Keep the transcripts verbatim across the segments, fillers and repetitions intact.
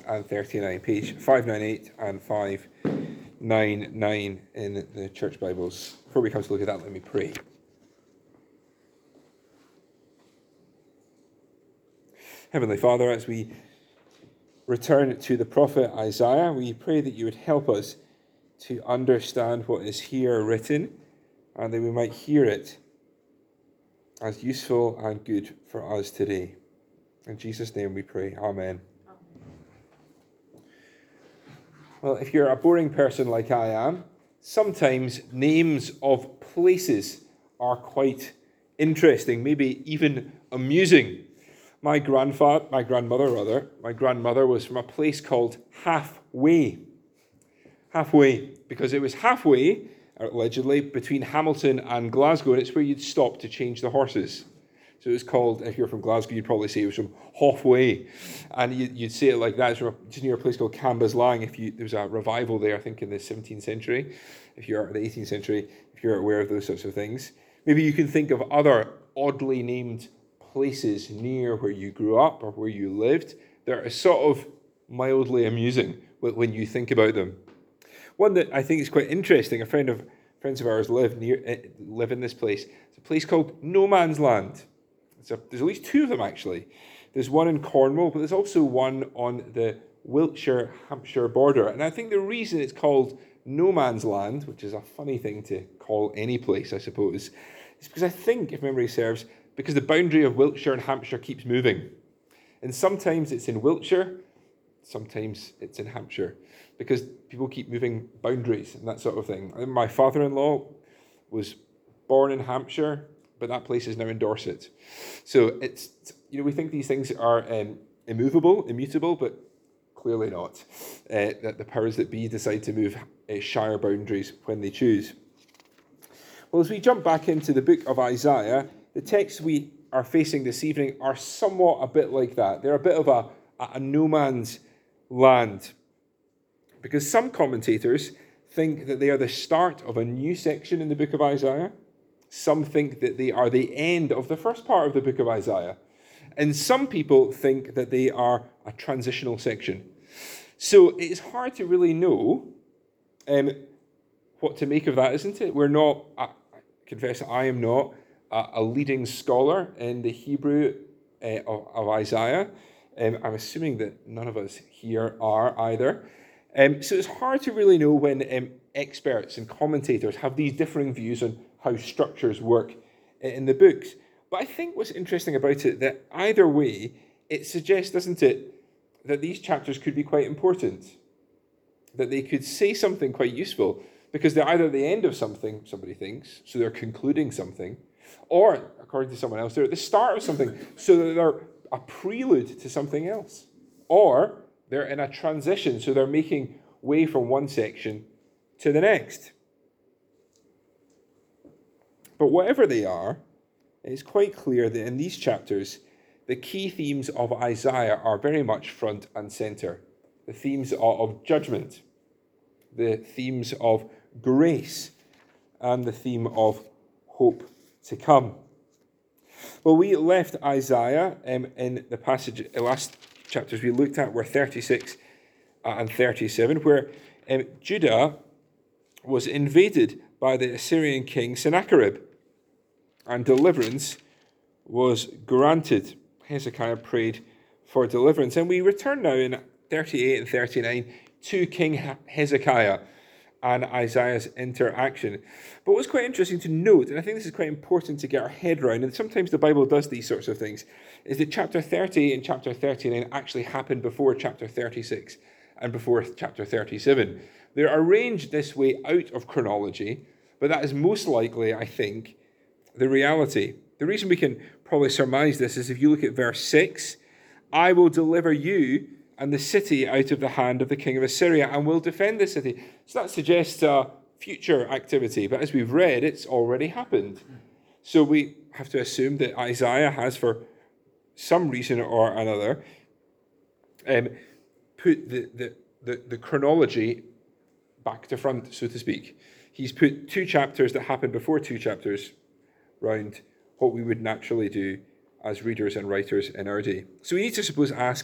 and thirty-nine, page five ninety-eight and five ninety-nine in the Church Bibles. Before we come to look at that, let me pray. Heavenly Father, as we return to the prophet Isaiah, we pray that you would help us to understand what is here written, and that we might hear it as useful and good for us today. In Jesus' name we pray. Amen. Well, if you're a boring person like I am, sometimes names of places are quite interesting, maybe even amusing. My grandfather, my grandmother rather, my grandmother was from a place called Halfway. Halfway, because it was halfway, allegedly, between Hamilton and Glasgow, and it's where you'd stop to change the horses. So it was called, if you're from Glasgow, you'd probably say it was from Halfway. And you'd say it like that. It's from just near a place called Cambuslang. If you, there was a revival there, I think, in the seventeenth century. If you're the eighteenth century, if you're aware of those sorts of things. Maybe you can think of other oddly named places near where you grew up or where you lived that are sort of mildly amusing when you think about them. One that I think is quite interesting, a friend of friends of ours live near live in this place. It's a place called No Man's Land. It's a, there's at least two of them actually. There's one in Cornwall, but there's also one on the Wiltshire-Hampshire border. And I think the reason it's called No Man's Land, which is a funny thing to call any place, I suppose, is because I think, if memory serves, because the boundary of Wiltshire and Hampshire keeps moving. And sometimes it's in Wiltshire, sometimes it's in Hampshire, because people keep moving boundaries and that sort of thing. My father-in-law was born in Hampshire, but that place is now in Dorset. So it's, you know, we think these things are um, immovable, immutable, but clearly not. Uh, that the powers that be decide to move uh, shire boundaries when they choose. Well, as we jump back into the book of Isaiah, the texts we are facing this evening are somewhat a bit like that. They're a bit of a, a no man's land. Because some commentators think that they are the start of a new section in the book of Isaiah. Some think that they are the end of the first part of the book of Isaiah. And some people think that they are a transitional section. So it's hard to really know um, what to make of that, isn't it? We're not, I confess I am not, a leading scholar in the Hebrew uh, of, of Isaiah. Um, I'm assuming that none of us here are either. Um, so it's hard to really know when um, experts and commentators have these differing views on how structures work in the books. But I think what's interesting about it, that either way, it suggests, doesn't it, that these chapters could be quite important. That they could say something quite useful, because they're either the end of something, somebody thinks, so they're concluding something, or, according to someone else, they're at the start of something, so that they're a prelude to something else. Or they're in a transition, so they're making way from one section to the next. But whatever they are, it's quite clear that in these chapters, the key themes of Isaiah are very much front and center. The themes of judgment, the themes of grace, and the theme of hope to come. Well, we left Isaiah um, in the passage, the last chapters we looked at were thirty-six and thirty-seven, where um, Judah was invaded by the Assyrian king Sennacherib, and deliverance was granted. Hezekiah prayed for deliverance. And we return now in thirty-eight and thirty-nine to King Hezekiah and Isaiah's interaction. But what's quite interesting to note, and I think this is quite important to get our head around, and sometimes the Bible does these sorts of things, is that chapter thirty and chapter thirty-nine actually happened before chapter thirty-six and before chapter thirty-seven. They're arranged this way out of chronology, but that is most likely, I think, the reality. The reason we can probably surmise this is if you look at verse six, I will deliver you and the city out of the hand of the king of Assyria, and will defend the city. So that suggests a future activity, but as we've read, it's already happened. So we have to assume that Isaiah has, for some reason or another, um, put the, the, the, the chronology back to front, so to speak. He's put two chapters that happened before two chapters round what we would naturally do as readers and writers in our day. So we need to, suppose, ask,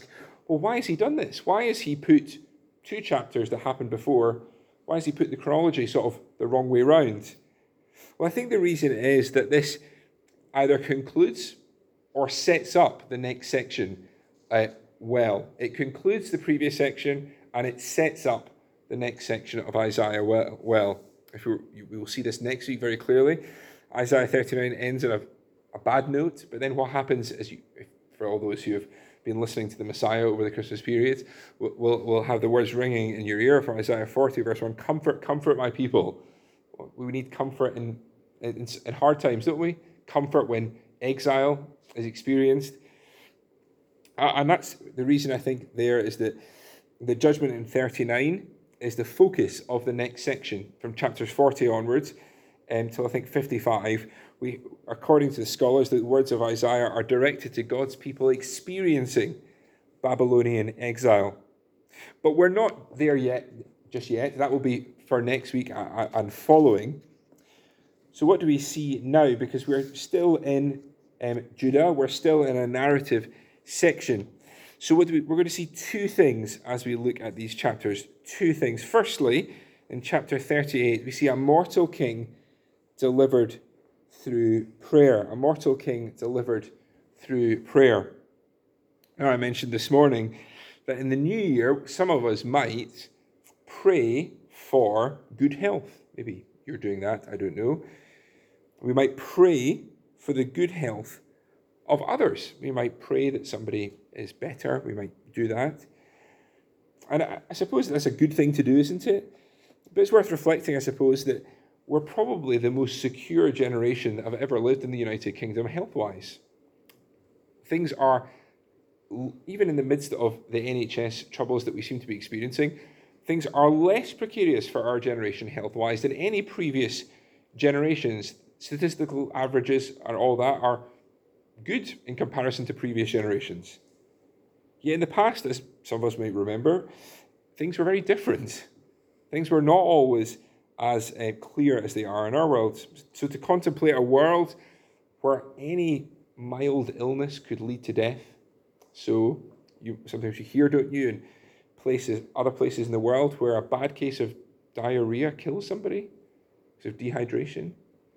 well, why has he done this? Why has he put two chapters that happened before, why has he put the chronology sort of the wrong way round? Well, I think the reason is that this either concludes or sets up the next section uh, well. It concludes the previous section and it sets up the next section of Isaiah well. If we we will see this next week very clearly. Isaiah thirty-nine ends on a, a bad note, but then what happens is, you, for all those who have been listening to the Messiah over the Christmas period, we'll, we'll have the words ringing in your ear from Isaiah forty, verse one, comfort, comfort my people. We need comfort in, in, in hard times, don't we? Comfort when exile is experienced. And that's the reason I think there is that the judgment in thirty-nine is the focus of the next section from chapters forty onwards until I think fifty-five. We, according to the scholars, the words of Isaiah are directed to God's people experiencing Babylonian exile. But we're not there yet, just yet. That will be for next week and following. So what do we see now? Because we're still in um, Judah, we're still in a narrative section. So what do we, we're going to see two things as we look at these chapters. Two things. Firstly, in chapter thirty-eight, we see a mortal king delivered through prayer. A mortal king delivered through prayer. Now, I mentioned this morning that in the new year, some of us might pray for good health. Maybe you're doing that, I don't know. We might pray for the good health of others. We might pray that somebody is better. We might do that. And I, I suppose that's a good thing to do, isn't it? But it's worth reflecting, I suppose, that we're probably the most secure generation that have ever lived in the United Kingdom health-wise. Things are, even in the midst of the N H S troubles that we seem to be experiencing, things are less precarious for our generation health-wise than any previous generations. Statistical averages and all that are good in comparison to previous generations. Yet in the past, as some of us might remember, things were very different. Things were not always as uh, clear as they are in our world. So to contemplate a world where any mild illness could lead to death. So you sometimes you hear, don't you, in places, other places in the world where a bad case of diarrhea kills somebody because of dehydration,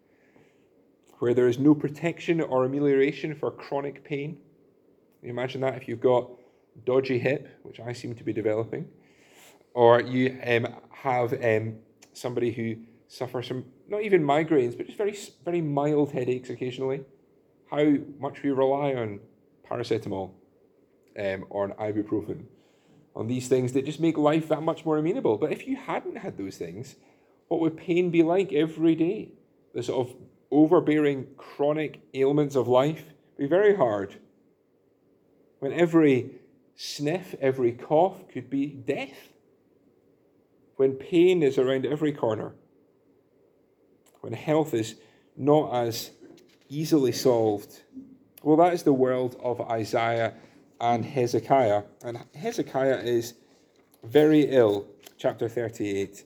where there is no protection or amelioration for chronic pain. Can you imagine that if you've got dodgy hip, which I seem to be developing, or you um, have um, somebody who suffers from not even migraines, but just very, very mild headaches occasionally, how much we rely on paracetamol um, or an ibuprofen, on these things that just make life that much more amenable. But if you hadn't had those things, what would pain be like every day? The sort of overbearing chronic ailments of life would be very hard. When every sniff, every cough could be death. When pain is around every corner. When health is not as easily solved. Well, that is the world of Isaiah and Hezekiah. And Hezekiah is very ill, chapter thirty-eight.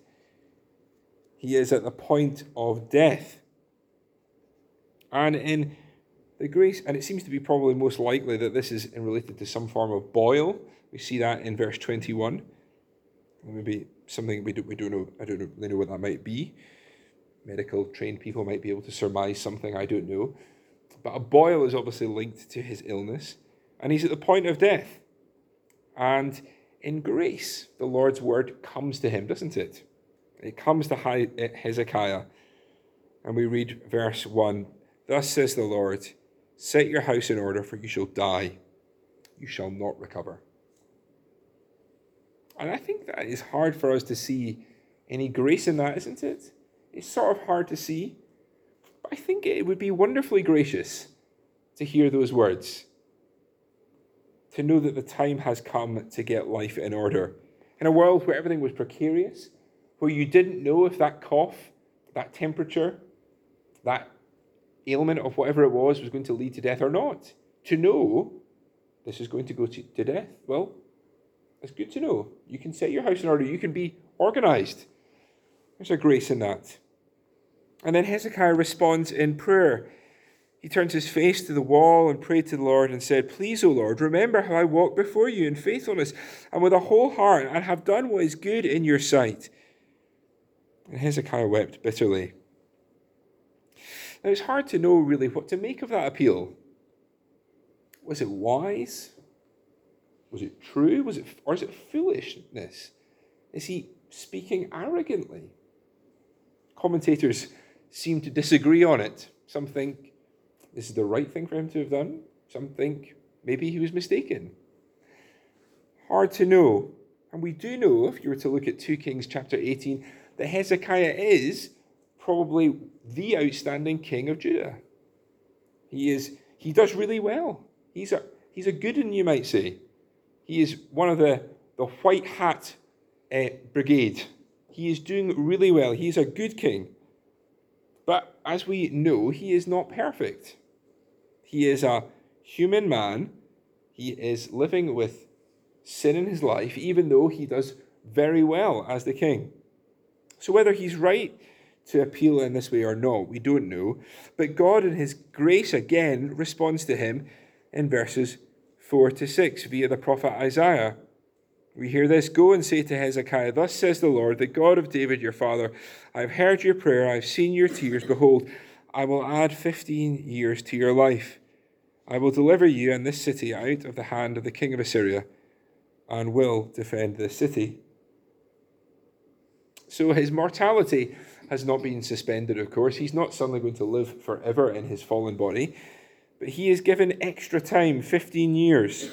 He is at the point of death. And in the grace, and it seems to be probably most likely that this is related to some form of boil. We see that in verse twenty-one. Maybe something we don't, we don't know, I don't really know what that might be. Medical trained people might be able to surmise something, I don't know. But a boil is obviously linked to his illness, and he's at the point of death. And in grace, the Lord's word comes to him, doesn't it? It comes to Hezekiah, and we read verse one. Thus says the Lord, set your house in order, for you shall die. You shall not recover. And I think that is hard for us to see any grace in that, isn't it? It's sort of hard to see. But I think it would be wonderfully gracious to hear those words. To know that the time has come to get life in order. In a world where everything was precarious, where you didn't know if that cough, that temperature, that ailment of whatever it was was going to lead to death or not. To know this is going to go to, to death, well, it's good to know. You can set your house in order. You can be organized. There's a grace in that. And then Hezekiah responds in prayer. He turned his face to the wall and prayed to the Lord and said, "Please, O Lord, remember how I walked before you in faithfulness and with a whole heart and have done what is good in your sight." And Hezekiah wept bitterly. Now, it's hard to know really what to make of that appeal. Was it wise? Was it true? Was it, or is it foolishness? Is he speaking arrogantly? Commentators seem to disagree on it. Some think this is the right thing for him to have done. Some think maybe he was mistaken. Hard to know. And we do know, if you were to look at Second Kings chapter eighteen, that Hezekiah is probably the outstanding king of Judah. He is. He does really well. He's a he's a good one, you might say. He is one of the, the white hat uh, brigade. He is doing really well. He's a good king. But as we know, he is not perfect. He is a human man. He is living with sin in his life, even though he does very well as the king. So whether he's right to appeal in this way or not, we don't know. But God in his grace again responds to him in verses four to six via the prophet Isaiah. We hear this: "Go and say to Hezekiah, thus says the Lord, the God of David your father, I have heard your prayer, I have seen your tears. Behold, I will add fifteen years to your life. I will deliver you and this city out of the hand of the king of Assyria, and will defend this city." So his mortality has not been suspended, of course. He's not suddenly going to live forever in his fallen body, but he is given extra time, fifteen years.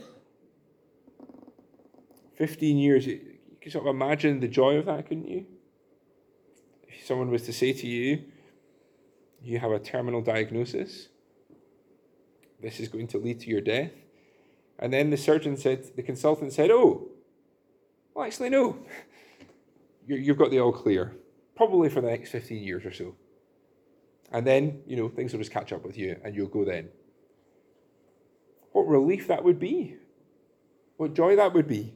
fifteen years, you can sort of imagine the joy of that, couldn't you? If someone was to say to you, you have a terminal diagnosis, this is going to lead to your death. And then the surgeon said, the consultant said, "Oh, well, actually, no. You've got the all clear, probably for the next fifteen years or so. And then, you know, things will just catch up with you and you'll go then." What relief that would be. What joy that would be.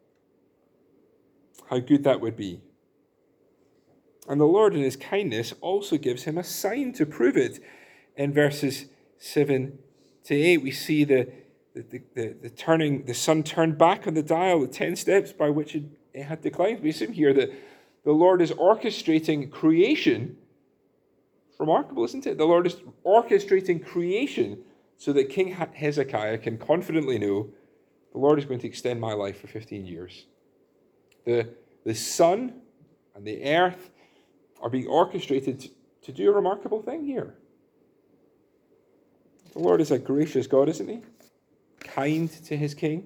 How good that would be. And the Lord in his kindness also gives him a sign to prove it. In verses seven to eight, we see the, the, the, the turning, the sun turned back on the dial, the ten steps by which it, it had declined. We assume here that the Lord is orchestrating creation. It's remarkable, isn't it? The Lord is orchestrating creation so that King Hezekiah can confidently know the Lord is going to extend my life for fifteen years. The, the sun and the earth are being orchestrated to do a remarkable thing here. The Lord is a gracious God, isn't he? Kind to his king.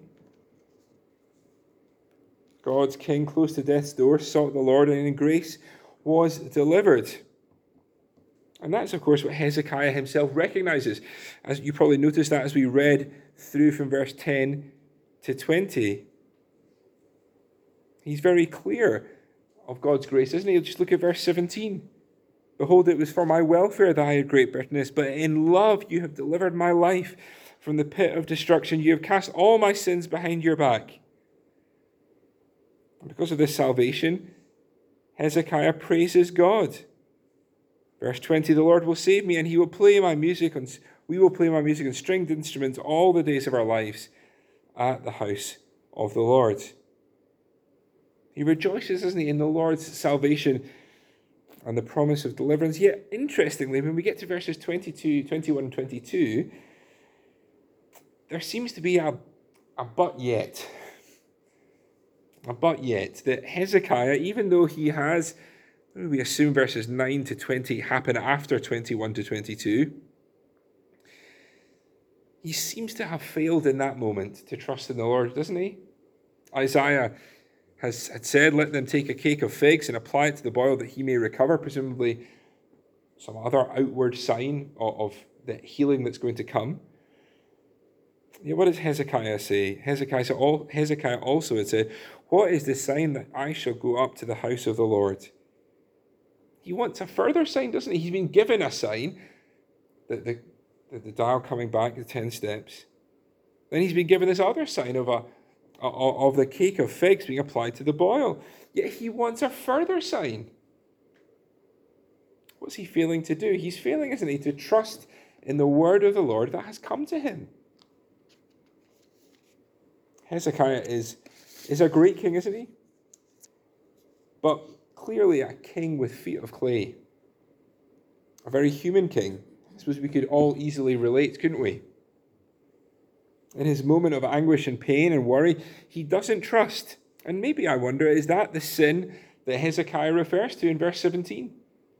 God's king, close to death's door, sought the Lord, and in grace was delivered. And that's, of course, what Hezekiah himself recognizes. As you probably noticed that as we read through from verse ten to twenty. He's very clear of God's grace, isn't he? Just look at verse seventeen. "Behold, it was for my welfare that I had great bitterness, but in love you have delivered my life from the pit of destruction. You have cast all my sins behind your back." And because of this salvation, Hezekiah praises God. Verse twenty, "The Lord will save me, and he will play my music on, we will play my music on stringed instruments all the days of our lives at the house of the Lord." He rejoices, doesn't he, in the Lord's salvation and the promise of deliverance. Yet, interestingly, when we get to verses twenty-two, twenty-one, and twenty-two, there seems to be a, a but yet. A but yet. That Hezekiah, even though he has, we assume verses nine to twenty happen after twenty-one to twenty-two, he seems to have failed in that moment to trust in the Lord, doesn't he? Isaiah has had said, "Let them take a cake of figs and apply it to the boil that he may recover," presumably some other outward sign of, of the healing that's going to come. Yeah, what does Hezekiah say? Hezekiah, Hezekiah also had said, "What is the sign that I shall go up to the house of the Lord?" He wants a further sign, doesn't he? He's been given a sign, that the, that the dial coming back, the ten steps. Then he's been given this other sign of a of the cake of figs being applied to the boil. Yet he wants a further sign. What's he failing to do? He's failing, isn't he, to trust in the word of the Lord that has come to him. Hezekiah is, is a great king, isn't he? But clearly a king with feet of clay. A very human king. I suppose we could all easily relate, couldn't we? In his moment of anguish and pain and worry, he doesn't trust. And maybe I wonder, is that the sin that Hezekiah refers to in verse seventeen?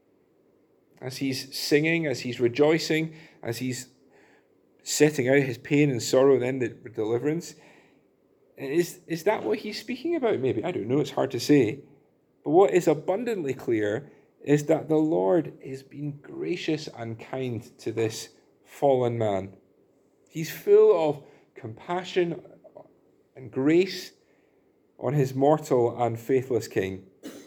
As he's singing, as he's rejoicing, as he's setting out his pain and sorrow and then the deliverance. Is, is that what he's speaking about? Maybe. I don't know. It's hard to say. But what is abundantly clear is that the Lord is being gracious and kind to this fallen man. He's full of compassion and grace on his mortal and faithless king.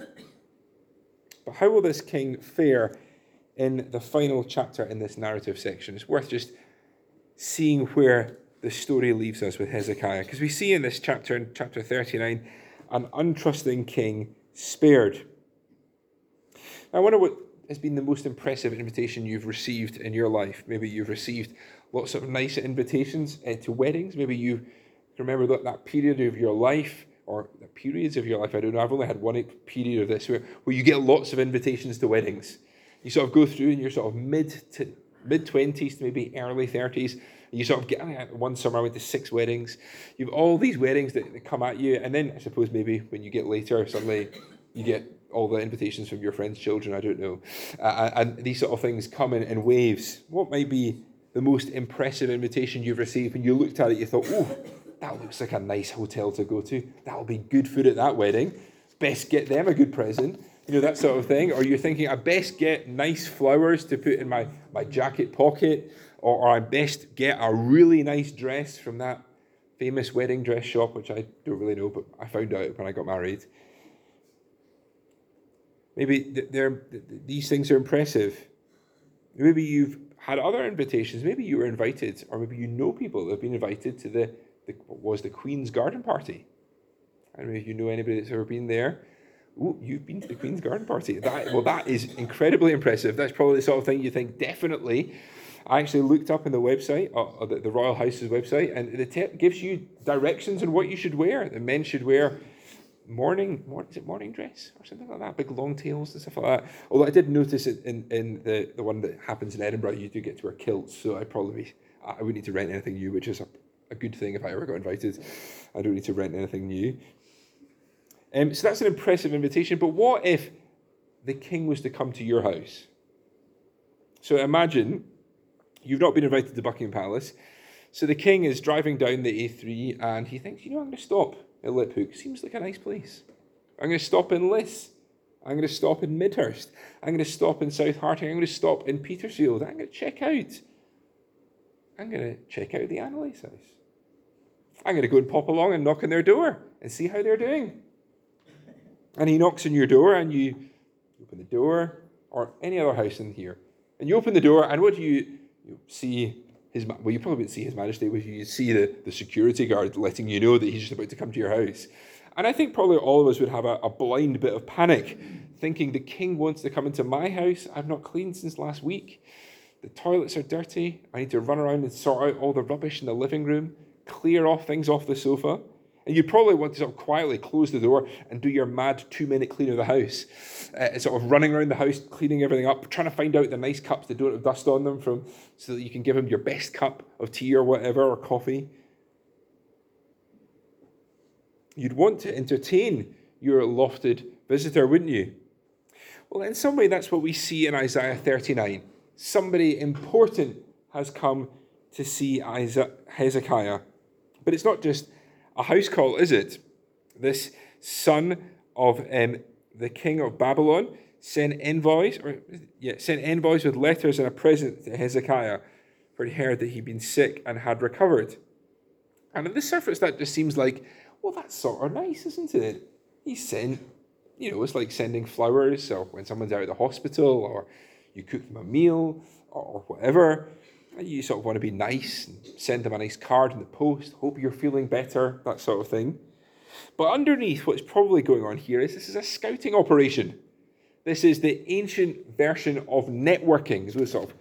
But how will this king fare in the final chapter in this narrative section? It's worth just seeing where the story leaves us with Hezekiah, because we see in this chapter, in chapter thirty-nine, an untrusting king spared. Now, I wonder what has been the most impressive invitation you've received in your life. Maybe you've received lots of nice invitations uh, to weddings. Maybe you remember that, that period of your life, or the periods of your life, I don't know. I've only had one period of this where, where you get lots of invitations to weddings. You sort of go through and you're sort of mid to mid-twenties to maybe early thirties. And you sort of get, I one summer I went to six weddings. You have all these weddings that, that come at you. And then I suppose maybe when you get later, suddenly you get all the invitations from your friends' children, I don't know. Uh, and these sort of things come in, in waves. What might be the most impressive invitation you've received? When you looked at it, you thought, oh, that looks like a nice hotel to go to. That'll be good food at that wedding. Best get them a good present. You know, that sort of thing. Or you're thinking, I best get nice flowers to put in my, my jacket pocket. Or, or I best get a really nice dress from that famous wedding dress shop, which I don't really know, but I found out when I got married. Maybe they're, these things are impressive. Maybe you've had other invitations. Maybe you were invited, or maybe you know people that have been invited to the, the what was the Queen's Garden Party. I don't know if you know anybody that's ever been there. Oh, you've been to the Queen's Garden Party. That, well, that is incredibly impressive. That's probably the sort of thing you think, definitely. I actually looked up in the website, uh, the, the Royal House's website, and it te- gives you directions on what you should wear. The men should wear morning, morning, is it morning dress or something like that? Big long tails and stuff like that. Although I did notice it in, in the, the one that happens in Edinburgh, you do get to wear kilts, so I probably, I wouldn't need to rent anything new, which is a, a good thing if I ever got invited. I don't need to rent anything new. Um, so that's an impressive invitation, but what if the king was to come to your house? So imagine you've not been invited to Buckingham Palace, so the king is driving down the A three and he thinks, you know, I'm going to stop at Liphook. Seems like a nice place. I'm going to stop in Liss. I'm going to stop in Midhurst. I'm going to stop in South Harting. I'm going to stop in Petersfield. I'm going to check out. I'm going to check out the Annalise house. I'm going to go and pop along and knock on their door and see how they're doing. And he knocks on your door and you open the door, or any other house in here. And you open the door and what do you, you see? His, well, you probably wouldn't see His Majesty, but you see the, the security guard letting you know that he's just about to come to your house. And I think probably all of us would have a, a blind bit of panic, thinking the king wants to come into my house. I've not cleaned since last week. The toilets are dirty. I need to run around and sort out all the rubbish in the living room, clear off things off the sofa. And you probably want to sort of quietly close the door and do your mad two-minute clean of the house. Uh, sort of running around the house, cleaning everything up, trying to find out the nice cups that don't have dust on them, from so that you can give him your best cup of tea or whatever, or coffee. You'd want to entertain your lofted visitor, wouldn't you? Well, in some way, that's what we see in Isaiah thirty-nine. Somebody important has come to see Isaiah, Hezekiah. But it's not just a house call, is it? This son of um, the king of Babylon sent envoys, or yeah, sent envoys with letters and a present to Hezekiah, for he heard that he'd been sick and had recovered. And on the surface, that just seems like, well, that's sort of nice, isn't it? He sent, you know, it's like sending flowers, or when someone's out of the hospital, or you cook them a meal, or whatever. And you sort of want to be nice and send them a nice card in the post, hope you're feeling better, that sort of thing. But underneath, what's probably going on here is this is a scouting operation. This is the ancient version of networking. So sort of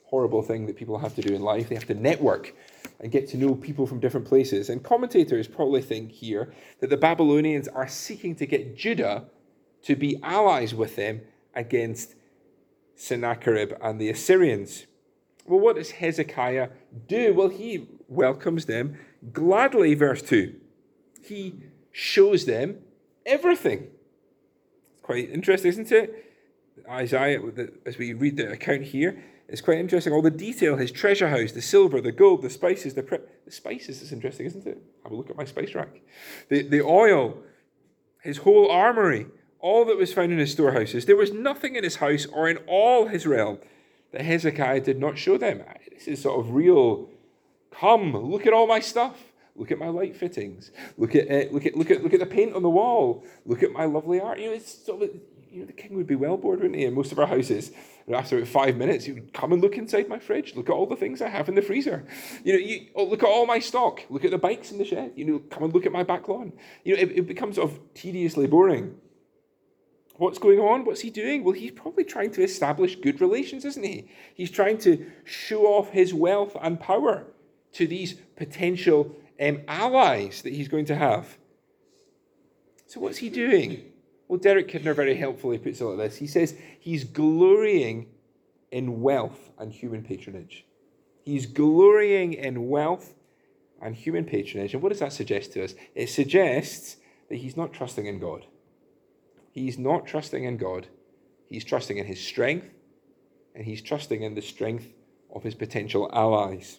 horrible thing that people have to do in life. They have to network and get to know people from different places. And commentators probably think here that the Babylonians are seeking to get Judah to be allies with them against Sennacherib and the Assyrians. Well, what does Hezekiah do? Well, he welcomes them gladly, verse two. He shows them everything. It's quite interesting, isn't it? Isaiah, as we read the account here, it's quite interesting. All the detail, his treasure house, the silver, the gold, the spices, the, pre- the spices is interesting, isn't it? Have a look at my spice rack. The, the oil, his whole armory, all that was found in his storehouses. There was nothing in his house or in all his realm that Hezekiah did not show them. This is sort of real, come, look at all my stuff. Look at my light fittings. Look at uh, look at look at look at the paint on the wall. Look at my lovely art. You know, it's sort of, you know, the king would be well bored, wouldn't he? In most of our houses, and after about five minutes, he would come and look inside my fridge. Look at all the things I have in the freezer. You know, you oh, look at all my stock. Look at the bikes in the shed. You know, come and look at my back lawn. You know, it, it becomes sort of tediously boring. What's going on? What's he doing? Well, he's probably trying to establish good relations, isn't he? He's trying to show off his wealth and power to these potential um, allies that he's going to have. So what's he doing? Well, Derek Kidner very helpfully puts it like this. He says he's glorying in wealth and human patronage. He's glorying in wealth and human patronage. And what does that suggest to us? It suggests that he's not trusting in God. He's not trusting in God. He's trusting in his strength, and he's trusting in the strength of his potential allies.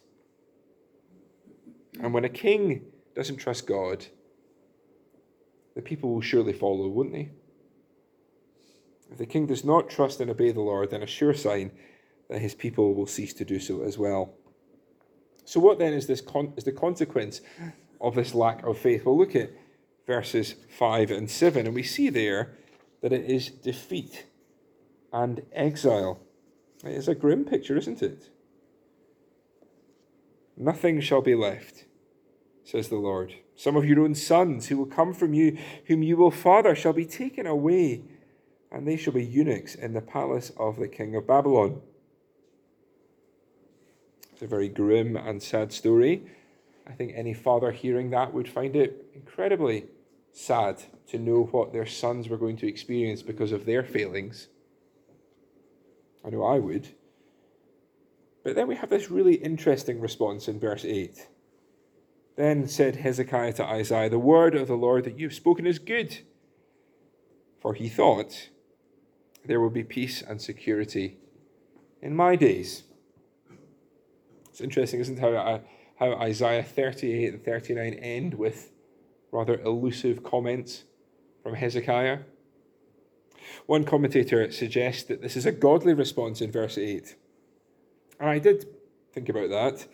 And when a king doesn't trust God, the people will surely follow, won't they? If the king does not trust and obey the Lord, then a sure sign that his people will cease to do so as well. So what then is this con- is the consequence of this lack of faith? Well, look at verses five and seven, and we see there that it is defeat and exile. It is a grim picture, isn't it? Nothing shall be left, says the Lord. Some of your own sons who will come from you, whom you will father, shall be taken away, and they shall be eunuchs in the palace of the king of Babylon. It's a very grim and sad story. I think any father hearing that would find it incredibly sad to know what their sons were going to experience because of their failings. I know I would. But then we have this really interesting response in verse eight. Then said Hezekiah to Isaiah, the word of the Lord that you have spoken is good. For he thought, there will be peace and security in my days. It's interesting, isn't it, how, how Isaiah thirty-eight and thirty-nine end with rather elusive comments from Hezekiah. One commentator suggests that this is a godly response in verse eight. And I did think about that.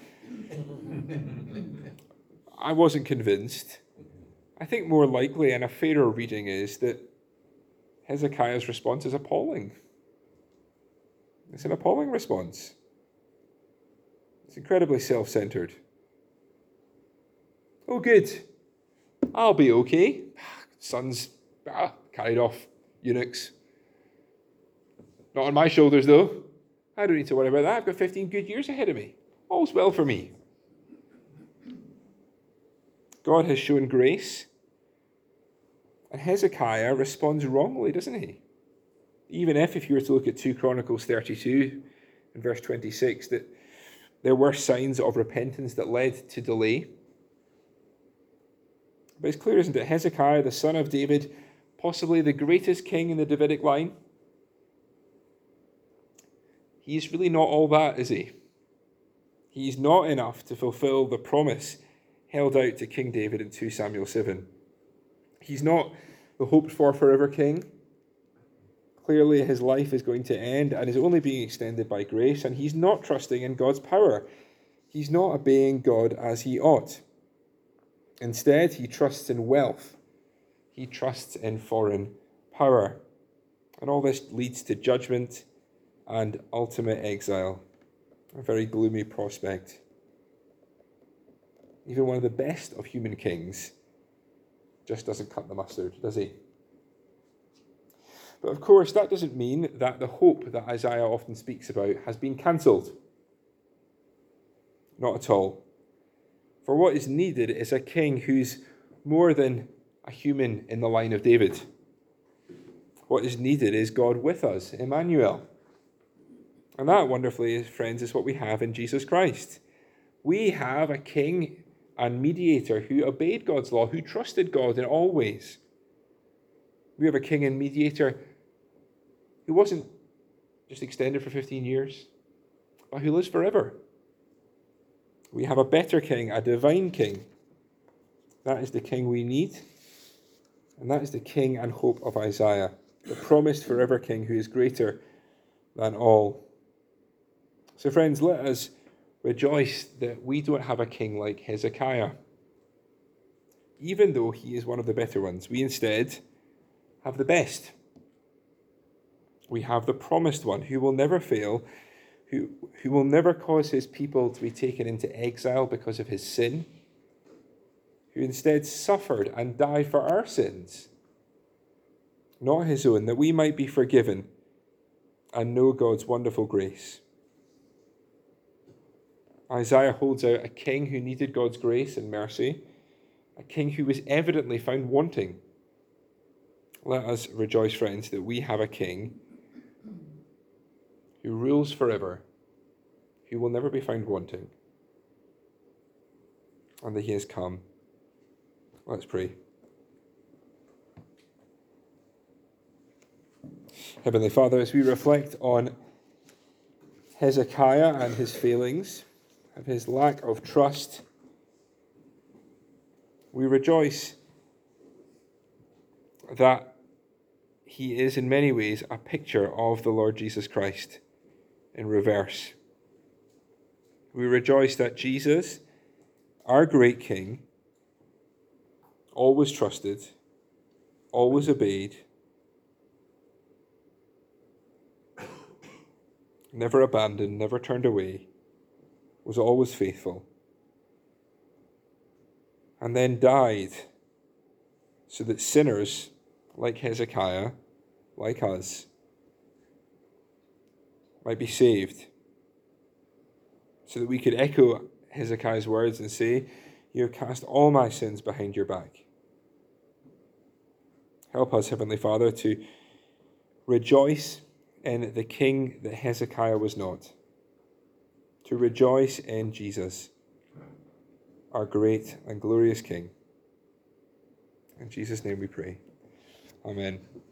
I wasn't convinced. I think more likely and a fairer reading is that Hezekiah's response is appalling. It's an appalling response. It's incredibly self-centered. Oh, good. I'll be okay. Sons ah, carried off, eunuchs. Not on my shoulders, though. I don't need to worry about that. I've got fifteen good years ahead of me. All's well for me. God has shown grace. And Hezekiah responds wrongly, doesn't he? Even if, if you were to look at two Chronicles thirty-two and verse twenty-six, that there were signs of repentance that led to delay. But it's clear, isn't it? Hezekiah, the son of David, possibly the greatest king in the Davidic line, he's really not all that, is he? He's not enough to fulfill the promise held out to King David in two Samuel seven. He's not the hoped-for forever king. Clearly, his life is going to end and is only being extended by grace, and he's not trusting in God's power. He's not obeying God as he ought. Instead, he trusts in wealth. He trusts in foreign power. And all this leads to judgment and ultimate exile. A very gloomy prospect. Even one of the best of human kings just doesn't cut the mustard, does he? But of course, that doesn't mean that the hope that Isaiah often speaks about has been cancelled. Not at all. For what is needed is a king who's more than a human in the line of David. What is needed is God with us, Emmanuel. And that, wonderfully, friends, is what we have in Jesus Christ. We have a king and mediator who obeyed God's law, who trusted God in all ways. We have a king and mediator who wasn't just extended for fifteen years, but who lives forever. We have a better king, a divine king. That is the king we need. And that is the king and hope of Isaiah, the promised forever king who is greater than all. So friends, let us rejoice that we don't have a king like Hezekiah. Even though he is one of the better ones, we instead have the best. We have the promised one who will never fail, who, who will never cause his people to be taken into exile because of his sin, who instead suffered and died for our sins, not his own, that we might be forgiven and know God's wonderful grace. Isaiah holds out a king who needed God's grace and mercy, a king who was evidently found wanting. Let us rejoice, friends, that we have a king who rules forever, who will never be found wanting, and that he has come. Let's pray. Heavenly Father, as we reflect on Hezekiah and his failings, of his lack of trust, we rejoice that he is in many ways a picture of the Lord Jesus Christ in reverse. We rejoice that Jesus, our great King, always trusted, always obeyed, never abandoned, never turned away, was always faithful, and then died so that sinners like Hezekiah, like us, might be saved, so that we could echo Hezekiah's words and say, "You have cast all my sins behind your back." Help us, Heavenly Father, to rejoice in the King that Hezekiah was not, to rejoice in Jesus, our great and glorious King. In Jesus' name we pray. Amen.